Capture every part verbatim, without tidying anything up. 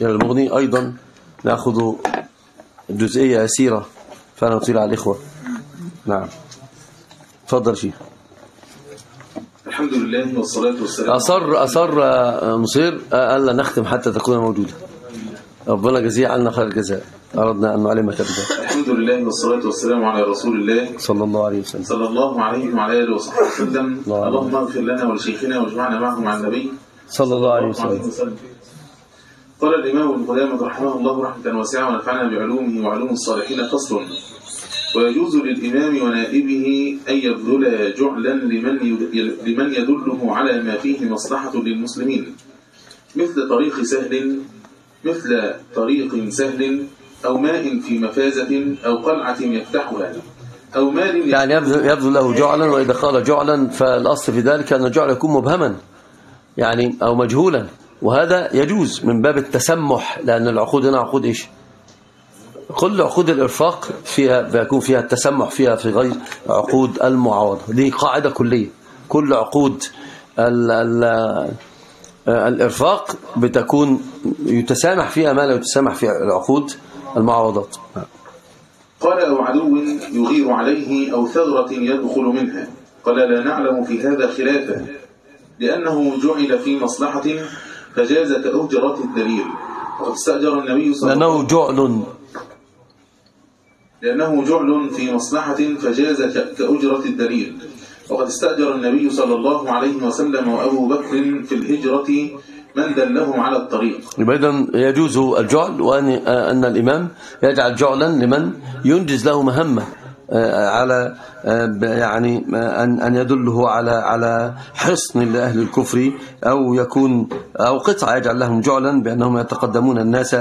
إلى المغني أيضا نأخذ جزئية يسيرة فأنا أطيل على الإخوة. نعم تفضل شيخ. الحمد لله والصلاة والسلام. أصر أصر مصير ألا نختم حتى تكون موجودة. ربنا جزيه عنا خير الجزاء. أردنا أن نعلمك بذلك. الحمد لله والصلاة والسلام على رسول الله صلى الله عليه وسلم. صلى الله عليه وعلى آله وصحبه وسلم. اللهم اغفر لنا ولشيخنا واجمعنا معهم مع النبي صلى الله عليه وسلم. قال الإمام ابن قدامة رحمه الله رحمة واسعة ونفعنا بعلومه وعلوم الصالحين. فصل. ويجوز للإمام ونائبه أن يبذل جعلا لمن لمن يدله على ما فيه مصلحة للمسلمين، مثل طريق سهل مثل طريق سهل أو ماء في مفازة أو قلعة يفتحها أو مال يعني يبذل له جعلا. وإذا قال جعلا فالأصل في ذلك أن الجعل يكون مبهما يعني أو مجهولا، وهذا يجوز من باب التسمح، لأن العقود هنا عقود إيش؟ كل عقود الإرفاق فيها بيكون فيها التسمح فيها في غير عقود المعاوضة. دي قاعدة كلية. كل عقود ال ال الإرفاق بتكون يتسامح فيها ما لا يتسامح في العقود المعاوضات. قال أو عدو يغير عليه أو ثغرة يدخل منها. قال لا نعلم في هذا خلافا، لأنه جعل في مصلحة فجاز كأجرة الدليل. وقد استأجر النبي صلى الله عليه وسلم لأنه جعل لأنه جعل في مصلحة فجاز كأجرة الدليل. وقد استأجر النبي صلى الله عليه وسلم وأبو بكر في الهجرة من دلهم على الطريق. يبقى إذن يجوز الجعل، وأن أن الإمام يجعل جعلا لمن ينجز له مهمة على يعني أن أن يدله على على حصن لأهل الكفر، أو يكون أو قطعة يجعل لهم جعلا بأنهم يتقدمون الناس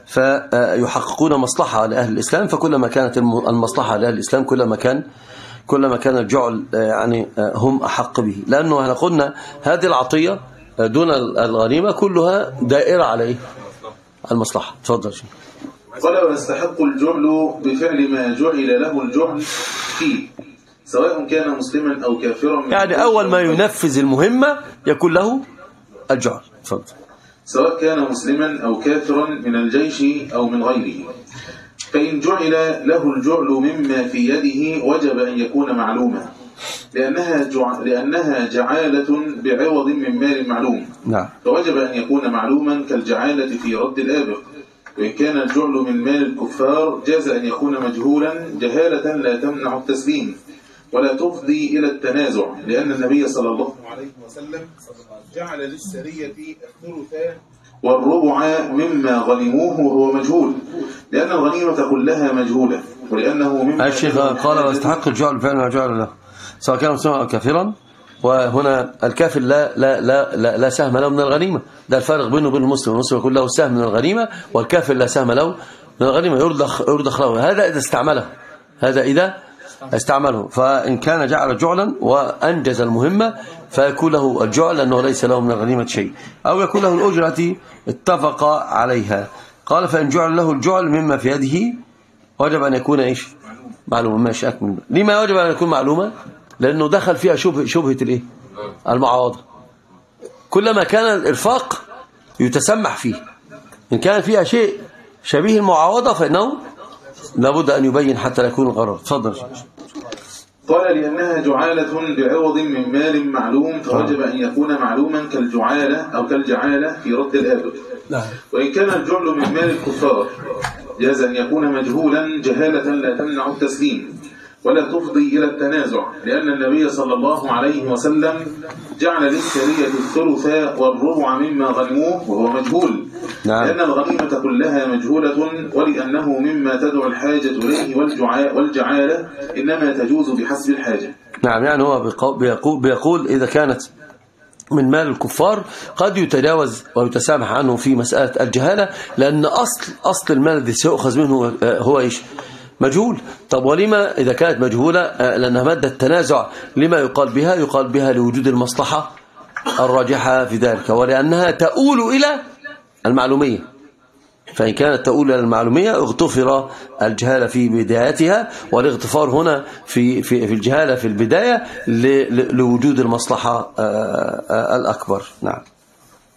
فيحققون مصلحة لأهل الإسلام. فكلما كانت المصلحة لأهل الإسلام كلما كان كلما كان الجعل يعني هم أحق به، لأنه احنا قلنا هذه العطية دون الغنيمة كلها دائرة عليه المصلحة. تفضل شيء. قال ويستحق الجعل بفعل ما جعل له الجعل فيه، سواء كان مسلما أو كافرا. يعني أول ما ينفذ المهمة يكون له الجعل. تفضل. سواء كان مسلما أو كافرا من الجيش أو من غيره. فإن جعل له الجعل مما في يده وجب أن يكون معلوما، لأنها جع... لأنها جعالة بعوض من مال معلوم. نعم. فوجب أن يكون معلوما كالجعالة في رد الآبق. وإن كان الجعل من مال الكفار جاز أن يكون مجهولا جهالة لا تمنع التسليم ولا تفضي إلى التنازع، لأن النبي صلى الله عليه وسلم جعل للسرية الثلث والربع مما غنموه وهو مجهول، لأن الغنيمة كلها مجهولة، ولأنه مما الشيخ قال واستحق الجعل فعلا جعل له سواء كان مسلما أو كافرا. وهنا الكافر لا لا لا لا, لا سهم له من الغنيمة، ده الفارق بينه وبين المسلم. المسلم يكون له سهم من الغنيمة والكافر لا سهم له من الغنيمة، يرضخ يرضخ له. هذا إذا استعمله هذا إذا استعمله. فإن كان جعل جعلا وأنجز المهمة فيكون له الجعل لأنه ليس له من الغنيمة شيء، أو يكون له الأجرة اتفق عليها. قال فإن جعل له الجعل مما في يده وجب أن يكون إيش؟ معلومة. ماشي أكمل. لما وجب أن يكون معلومة؟ لأنه دخل فيها شبه شبهة الإيه؟ المعاوضة. كلما كان الإرفاق يتسمح فيه، إن كان فيها شيء شبيه المعاوضة فإنه لابد أن يبين حتى لا يكون غرر. تفضل. قال لأنها جعالة بعوض من مال معلوم فوجب أن يكون معلوما كالجعالة أو كالجعالة في رد الآبق. وإن كان الجعل من مال الكفار جاز أن يكون مجهولا جهالة لا تمنع التسليم ولا تفضي إلى التنازع، لأن النبي صلى الله عليه وسلم جعل للسرية الثلث والربع مما غنموه وهو مجهول. نعم. لأن الغنيمة كلها مجهولة، ولأنه مما تدعو الحاجة إليه والجعالة إنما تجوز بحسب الحاجة. نعم. يعني هو بيقول, بيقول إذا كانت من مال الكفار قد يتجاوز ويتسامح عنه في مسألة الجهالة، لأن أصل أصل المال الذي سيؤخذ منه هو إيش؟ مجهول. طب ولما إذا كانت مجهولة؟ لأنها مادة التنازع. لما يقال بها؟ يقال بها لوجود المصلحة الراجحة في ذلك، ولأنها تؤول إلى المعلومية. فإن كانت تؤول إلى المعلومية اغتفر الجهالة في بدايتها، والاغتفار هنا في في في الجهالة في البداية لوجود المصلحة الأكبر. نعم.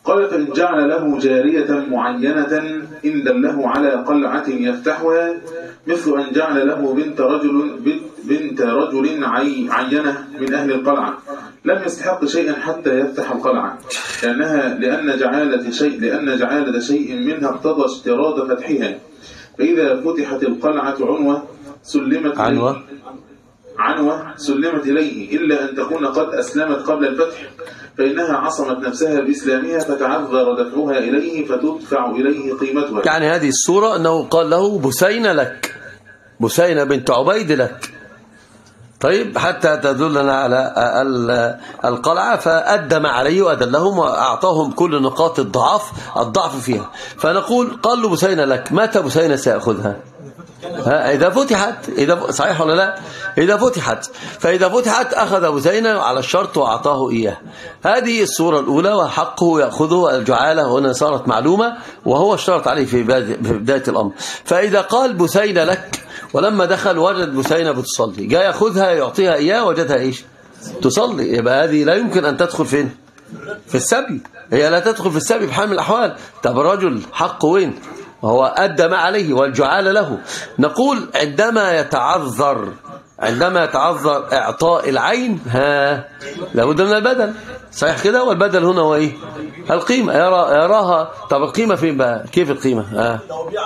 قال فإن جعل له جارية معينة إن دله على قلعة يفتحها مثل أن جعل له بنت رجل بنت رجل عينة من أهل القلعة لم يستحق شيئا حتى يفتح القلعة لأنها لأن جعالة شيء لأن جعالة شيء منها اقتضى اشتراط فتحها فإذا فتحت القلعة عنوة سلمت عنوة عنوة سلمت إليه إلا أن تكون قد أسلمت قبل الفتح فإنها عصمت نفسها بإسلامها فتعذر دفعها إليه فتدفع إليه قيمتها. يعني هذه الصورة أنه قال له بسينة لك، بسينة بنت عبيد لك، طيب حتى تدلنا على القلعة، فأدم عليه وأدلهم وأعطاهم كل نقاط الضعف الضعف فيها. فنقول قال له بسينة لك، متى بسينة سيأخذها؟ إذا فتحت، إذا صحيح ولا لا؟ إذا فتحت، فإذا فتحت أخذ بسينة على الشرط وأعطاه إياه. هذه الصورة الأولى، وحقه يأخذه الجعالة هنا صارت معلومة وهو اشترط عليه في بداية الأمر. فإذا قال بسينة لك ولما دخل وجد بسينة بتصلي، جاء يأخذها يعطيها إياه وجدها إيش؟ تصلي، يبقى هذه لا يمكن أن تدخل فين؟ في السبي، هي لا تدخل في السبي بحال من الأحوال. طب الرجل حقه وين؟ هو أدى ما عليه والجعال له. نقول عندما يتعذر عندما يتعذر إعطاء العين ها لابد من البدل، صحيح كده؟ والبدل هنا هو إيه؟ القيمة، يرى يراها. طب القيمة فين بقى؟ كيف القيمة؟ ها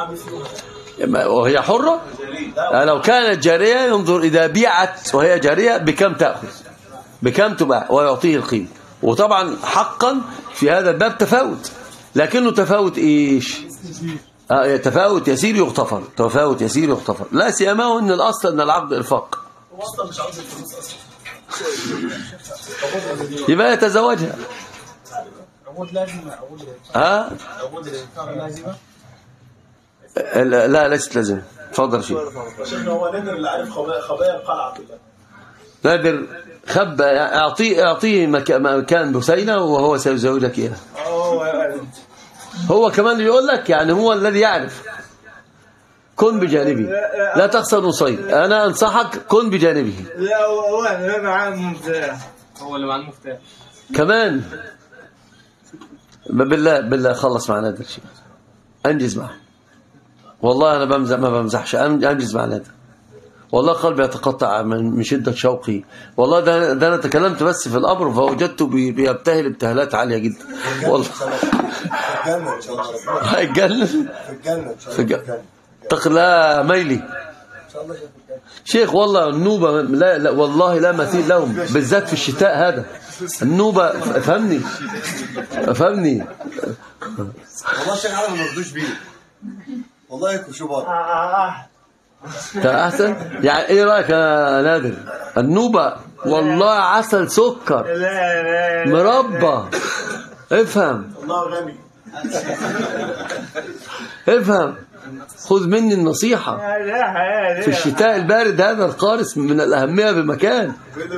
وهي حرة؟ لو كانت جارية ينظر إذا بيعت وهي جارية بكم تأخذ، بكم تباع، ويعطيه القيمة. وطبعا حقا في هذا الباب تفاوت، لكنه تفاوت إيش؟ آه تفاوت يسير يغتفر، تفاوت يسير يغتفر، لا سيما ان الاصل ان العقد الفاق. هو اصلا مش عاوز الفلوس اصلا، يبقى يتزوجها. عقود لازمه، عقود ها عقود لازمه؟ لا ليست لازمه. اتفضل شيخ. عشان هو نادر اللي عارف خبايا القلعه كلها. نادر خبى، اعطيه اعطيه مكان بسينة وهو سيزوجك اياها. هو كمان يقول لك يعني هو الذي يعرف. كن بجانبي لا تخسر نصيب، انا انصحك كن بجانبه. لا هو اللي معاه المفتاح، هو اللي معاه المفتاح كمان. بالله بالله خلص مع نادر شيء، انجز معه. والله انا بمزح ما بمزحش، انجز مع نادر. والله قلبي يتقطع من شدة شوقي. والله ده, ده أنا تكلمت بس في الأمر فوجدته بيبتهل ابتهالات عالية جدا. والله في الجنة إن شاء الله. الجنة في الجنة في الجنة. تقلا ميلي شيخ. والله النوبة لا, لا والله لا مثيل لهم، بالذات في الشتاء هذا. النوبة فهمني فهمني والله الشيخ عالم ما رضوش بيه والله. كشوبات أحسن. يعني إيه رأيك يا نادر؟ النوبة والله عسل سكر مربى. افهم الله غني، افهم، خذ مني النصيحة. في الشتاء البارد هذا القارس من الأهمية بمكان.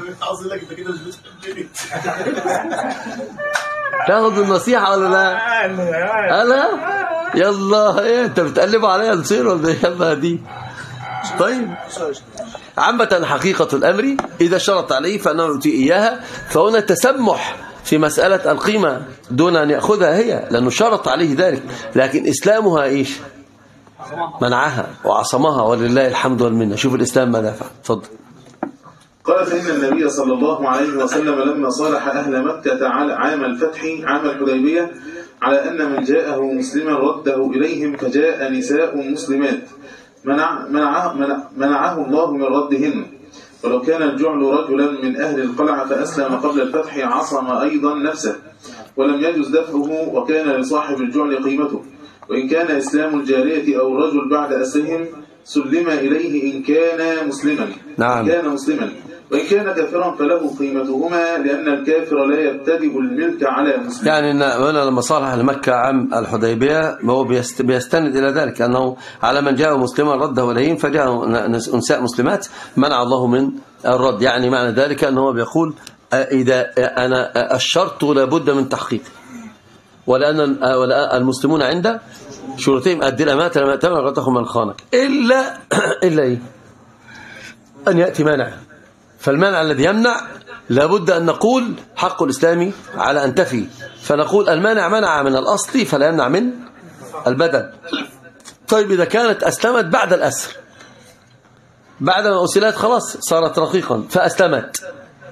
تاخذ النصيحة ولا لا؟ أنا يلا إيه أنت بتقلب عليا الصير ولا يلا دي؟ طيب عامة حقيقة الأمر إذا شرط عليه فأنه يؤتي إياها، فهنا تسمح في مسألة القيمة دون أن يأخذها هي، لأنه شرط عليه ذلك. لكن إسلامها إيش؟ منعها وعصمها، ولله الحمد والمنة. شوف الإسلام ماذا فعل. تفضل. قال فإن النبي صلى الله عليه وسلم لما صالح أهل مكة عام الفتح عام الحديبية على أن من جاءه مسلما رده إليهم، فجاء نساء مسلمات منع منعه, منع منعه الله من ردهن. ولو كان الجعل رجلا من أهل القلعة فأسلم قبل الفتح عصم أيضا نفسه ولم يجوز دفعه، وكان لصاحب الجعل قيمته. وإن كان إسلام الجارية أو الرجل بعد أسرهم سلم إليه إن كان مسلما. نعم. إن كان مسلما وإن كان كافرا فله قيمتهما، لأن الكافر لا يبتدئ الملك على مسلم. يعني هنا لما صالح لمكة عام الحديبية هو بيستند إلى ذلك أنه على من جاء مسلما رده إليهم، فجاء نساء مسلمات منع الله من الرد. يعني معنى ذلك أنه بيقول إذا أنا الشرط لابد من تحقيقه، ولأن المسلمون عند شروطهم أدي الأمانة لما أتمنى غتهم من خانك، إلا إلا إيه؟ أن يأتي مانع. فالمانع الذي يمنع لابد أن نقول حق الإسلام على أن تفي، فنقول المانع منع من الأصل فلا يمنع من البدل. طيب إذا كانت أسلمت بعد الأسر، بعد ما أسلت خلاص صارت رقيقا فأسلمت،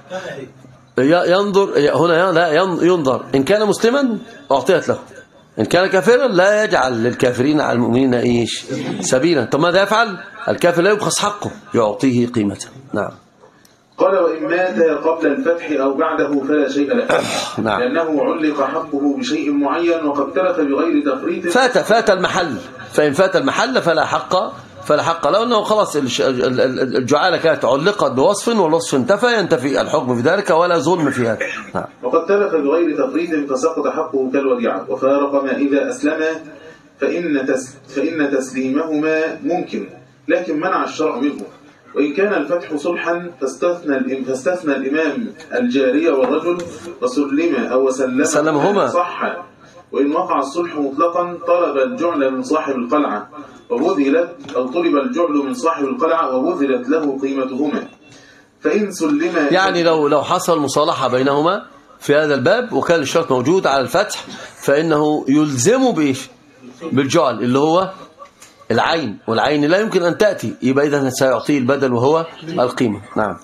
ينظر هنا لا ينظر إن كان مسلما أعطيت له، إن كان كافرا لا يجعل للكافرين على المؤمنين إيش سبيلا. طب ماذا يفعل؟ الكافر لا يبخس حقه، يعطيه قيمته. نعم. قال وإن مات قبل الفتح أو بعده فلا شيء له. نعم. لأنه علق حقه بشيء معين وقد تلف بغير تفريط. فات فات المحل، فإن فات المحل فلا حق فلا حق له، أنه خلاص الجعالة كانت علقت بوصف والوصف انتفى، ينتفي الحكم في ذلك ولا ظلم في هذا. نعم. وقد تلف بغير تفريط فسقط حقه كالوديعة، وفارق ما إذا أسلم فإن تس فإن تسليمهما ممكن، لكن منع الشرع منه. وإن كان الفتح صلحا فاستثنى فاستثنى الإمام الجارية والرجل وسلم أو سلمهما صح. وإن وقع الصلح مطلقا طلب الجعل من صاحب القلعة وبذلت أو طلب الجعل من صاحب القلعة وبذلت له قيمتهما. فإن سلم يعني لو لو حصل مصالحة بينهما في هذا الباب وكان الشرط موجود على الفتح، فإنه يلزمه بإيش؟ بالجعل اللي هو العين، والعين لا يمكن أن تأتي، يبقى إذن سيعطيه البدل وهو القيمة. نعم.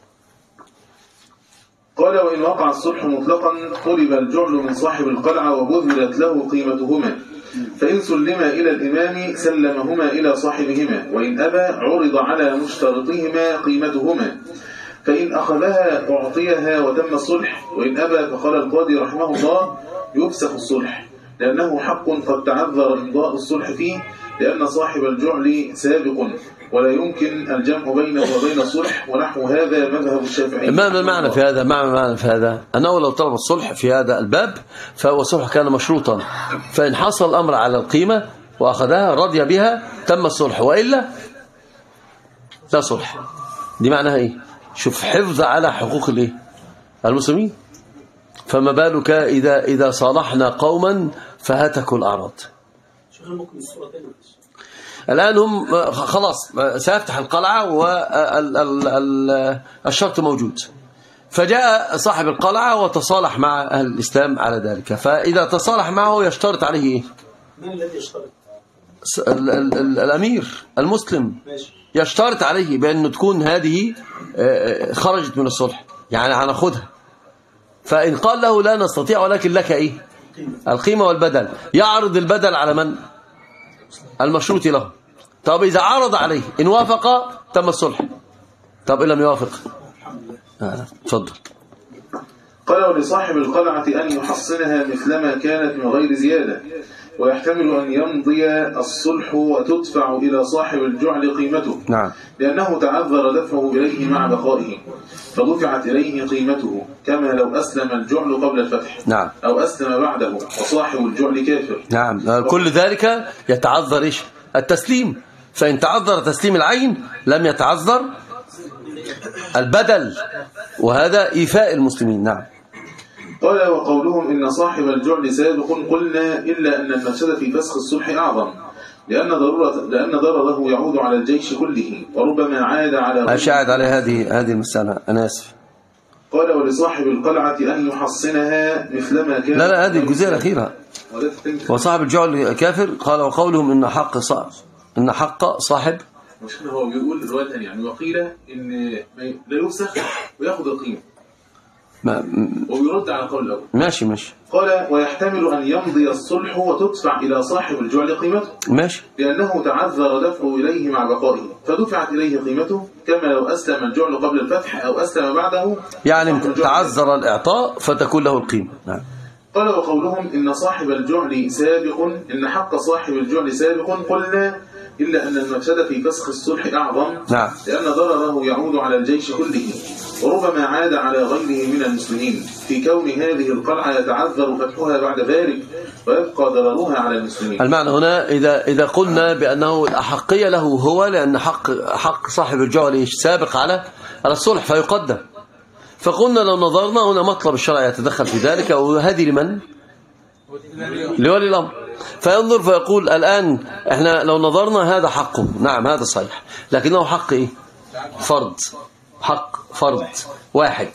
قال وإن وقع الصلح مطلقا طلب الجعل من صاحب القلعة وبذلت له قيمتهما. فإن سلما إلى الإمام سلمهما إلى صاحبهما، وإن أبى عرض على مشترطهما قيمتهما. فإن أخذها أعطيها وتم الصلح، وإن أبى فقال القاضي رحمه الله يفسخ الصلح، لأنه حق قد تعذر إمضاء الصلح فيه، لأن صاحب الجعل سابق ولا يمكن الجمع بينه وبين الصلح، ونحو هذا مذهب الشافعي. ما المعنى في هذا؟ ما المعنى في هذا؟ أنه لو طلب الصلح في هذا الباب فهو الصلح كان مشروطا، فإن حصل الأمر على القيمة وأخذها رضي بها تم الصلح، وإلا لا صلح. دي معناها إيه؟ شوف، حفظ على حقوق الإيه؟ المسلمين. فما بالك إذا إذا صالحنا قوما فهتكوا الأعراض. الآن هم خلاص سيفتح القلعة والشرط موجود، فجاء صاحب القلعة وتصالح مع أهل الإسلام على ذلك، فإذا تصالح معه يشترط عليه إيه؟ من الذي يشترط؟ الأمير المسلم يشترط عليه بأن تكون هذه خرجت من الصلح، يعني هناخدها. فإن قال له لا نستطيع ولكن لك إيه؟ القيمة والبدل، يعرض البدل على من؟ المشروط له. طب إذا عرض عليه إن وافق تم الصلح، طب إن لم يوافق تفضل. قال ولصاحب القلعة أن يحصنها مثلما كانت من غير زيادة، ويحتمل أن يمضي الصلح وتدفع إلى صاحب الجعل قيمته. نعم. لأنه تعذر دفعه إليه مع بقائه فدفعت إليه قيمته، كما لو أسلم الجعل قبل الفتح. نعم. أو أسلم بعده وصاحب الجعل كافر. نعم. كل ذلك يتعذر إيش؟ التسليم. فإن تعذر تسليم العين لم يتعذر البدل، وهذا إيفاء المسلمين. نعم. قال وقولهم إن صاحب الجعل سابق قلنا إلا أن المفسدة في فسخ الصلح أعظم، لأن ضرورة لأن ضرره يعود على الجيش كله، وربما عاد على أشاهد على هذه هذه المسألة. أنا آسف. قال ولصاحب القلعة أن يحصنها مثلما كان. لا لا هذه الجزئية الأخيرة. وصاحب الجعل كافر. قال وقولهم إن حق صاحب إن حق صاحب مش هو بيقول الرواية الثانية يعني وقيل إن لا يفسخ ويأخذ القيمة، ما ويرد على القول الأول. ماشي ماشي. قال ويحتمل أن يمضي الصلح وتدفع إلى صاحب الجعل قيمته. ماشي. لأنه تعذر دفعه إليه مع بقائه فدفعت إليه قيمته، كما لو أسلم الجعل قبل الفتح أو أسلم بعده، يعني تعذر الإعطاء فتكون له القيمة. نعم. قال وقولهم إن صاحب الجعل سابق إن حق صاحب الجعل سابق قلنا إلا أن المفسدة في فسخ الصلح أعظم. نعم. لأن ضرره يعود على الجيش كله، وربما عاد على غيره من المسلمين، في كون هذه القلعة يتعذر فتحها بعد ذلك ويبقى ضررها على المسلمين. المعنى هنا إذا إذا قلنا بأنه الأحقية له هو، لأن حق حق صاحب الجعل سابق على على الصلح فيقدم. فقلنا لو نظرنا هنا مطلب الشرع يتدخل في ذلك، وهذه لمن؟ لولي الأمر. فينظر فيقول الآن احنا لو نظرنا هذا حقه، نعم هذا صحيح، لكنه حق ايه؟ فرض، حق فرض واحد،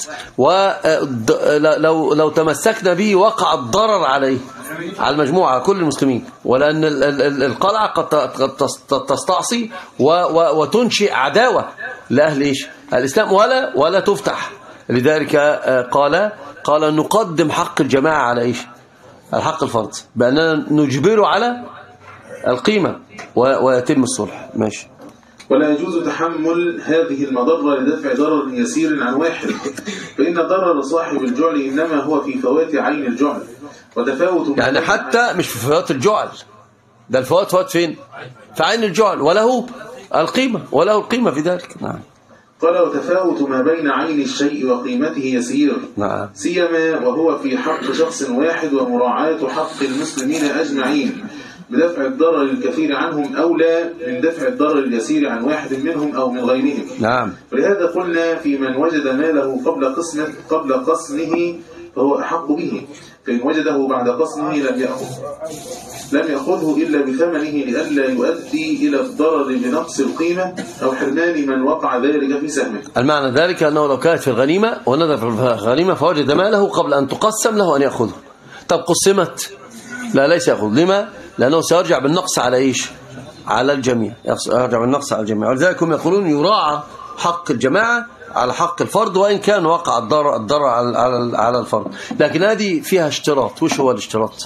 ولو لو تمسكنا به وقع الضرر عليه على المجموعة على كل المسلمين، ولأن القلعة قد تستعصي وتنشئ عداوة لأهل إيش الإسلام ولا ولا تفتح. لذلك قال قال نقدم حق الجماعة على إيش الحق الفرض بأننا نجبره على القيمة ويتم الصلح. ماشي. ولا يجوز تحمل هذه المضرة لدفع ضرر يسير عن واحد، فإن ضرر صاحب الجعل إنما هو في فوات عين الجعل وتفاوت، يعني حتى مش في فوات الجعل، ده الفوات فوات فين؟ في عين الجعل، وله القيمة وله القيمة في ذلك. نعم. قال وتفاوت ما بين عين الشيء وقيمته يسير، نعم، سيما وهو في حق شخص واحد، ومراعاة حق المسلمين أجمعين بدفع الضرر الكثير عنهم أولى من دفع الضرر اليسير عن واحد منهم أو من غيرهم. نعم. ولهذا قلنا في من وجد ماله قبل قسمه قبل قسمه فهو أحق به، فإن وجده بعد قسمه لم يأخذ لم يأخذه إلا بثمنه لئلا يؤدي إلى الضرر بنقص القيمة أو حرمان من وقع ذلك في سهمه. المعنى ذلك أنه لو كانت في الغنيمة ونظر في الغنيمة فوجد ماله قبل أن تقسم له أن يأخذه، طب قسمت لا ليس يأخذ. لما؟ لأنه سيرجع بالنقص على إيش؟ على الجميع، يرجع بالنقص على الجميع. ولذلك هم يقولون يراعى حق الجماعة على حق الفرد وإن كان وقع الضرر الضرر على على على الفرد، لكن هذه فيها اشتراط. وش هو الاشتراط؟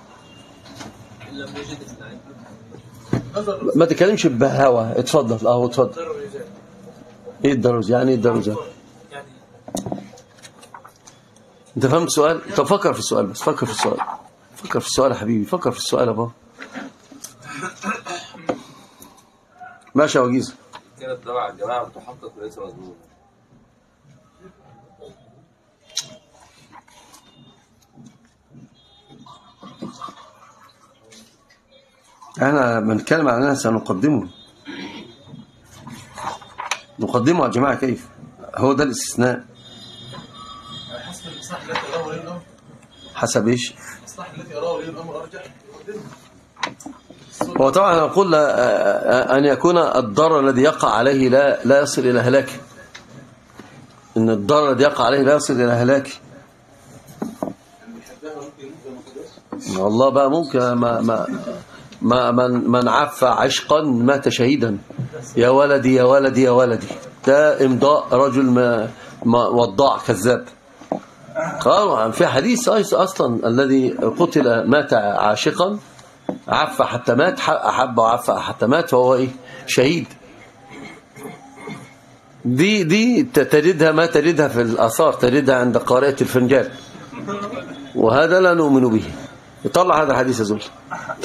ما تكلمش بهوى. اتفضل. اهو اتفضل. ايه الضرر يعني؟ ايه الضرر؟ انت فهمت السؤال؟ طب فكر في السؤال، بس فكر في السؤال، فكر في السؤال يا حبيبي، فكر في السؤال يا بابا. ماشي يا وجيز. كده تبع الجماعه متحقق وليس مضمون. احنا بنتكلم عن اننا سنقدمه نقدمه على الجماعه. كيف؟ هو ده الاستثناء. حسب المصلحه التي يراه ولي الامر. حسب ايش؟ المصلحه التي يراه ولي الامر ارجح يقدمه. هو طبعا نقول ان يكون الضرر الذي يقع عليه لا لا يصل الى هلاكه، ان الضرر الذي يقع عليه لا يصل الى هلاكه. والله بقى ممكن ما ما ما من من عف عشقا مات شهيدا. يا ولدي يا ولدي يا ولدي، ده امضاء رجل ما, ما وضاع كذاب. قالوا في حديث اصلا الذي قتل مات عاشقا عف حتى مات، احب وعف حتى مات، فهو ايه؟ شهيد. دي دي تجدها ما تجدها في الاثار، تجدها عند قارئة الفنجان، وهذا لا نؤمن به. يطلع هذا الحديث يا زول.